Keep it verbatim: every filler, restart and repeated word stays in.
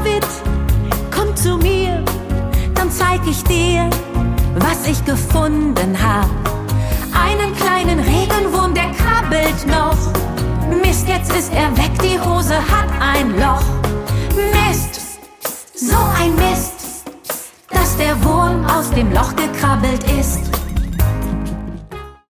Rabbit, komm zu mir, dann zeig ich dir, was ich gefunden hab. Einen kleinen Regenwurm, der krabbelt noch. Mist, jetzt ist er weg, die Hose hat ein Loch. Mist, so ein Mist, dass der Wurm aus dem Loch gekrabbelt ist.